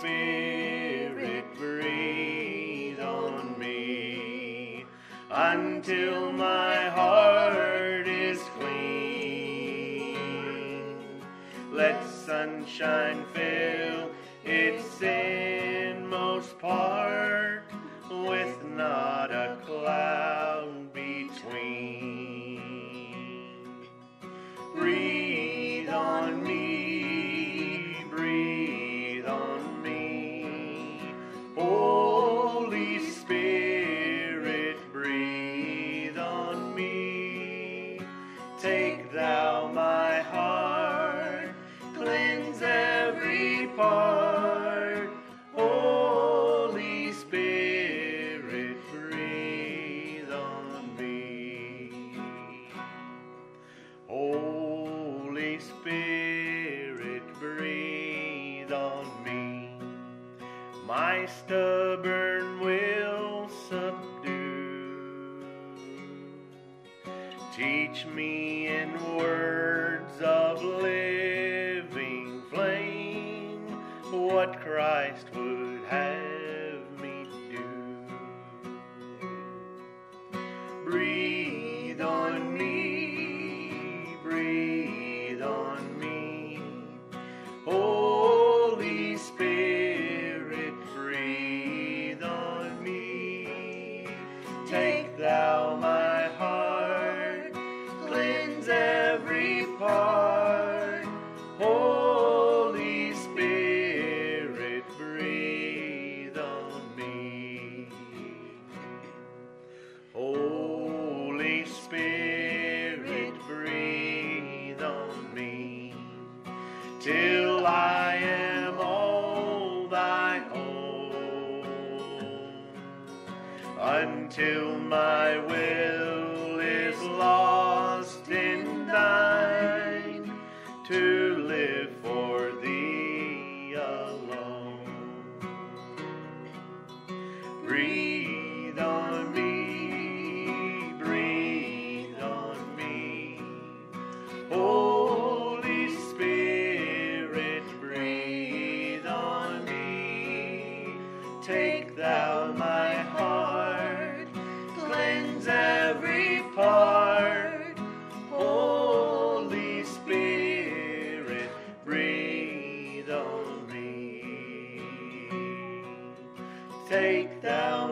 Spirit, breathe on me until my heart is clean. Let sunshine fill its inmost part with not a cloud between. Breathe on me, breathe on me. Holy Spirit, breathe on me. Take thou my heart, cleanse every part. Holy Spirit, breathe on me. Holy Spirit, breathe on me. My stubborn will subdue. Teach me in words of living flame what Christ would have me do. Breathe on me, breathe on me. Holy Spirit, breathe on me. Take thou my heart, cleanse every part. Holy Spirit, breathe on me. Holy Spirit, breathe on me, till I am all thy own, until my will is lost in thine, to live for thee alone. Breathe on me, breathe on me. Holy Spirit, breathe on me. Take thou my heart, cleanse every part. Holy Spirit, breathe on me. Take thou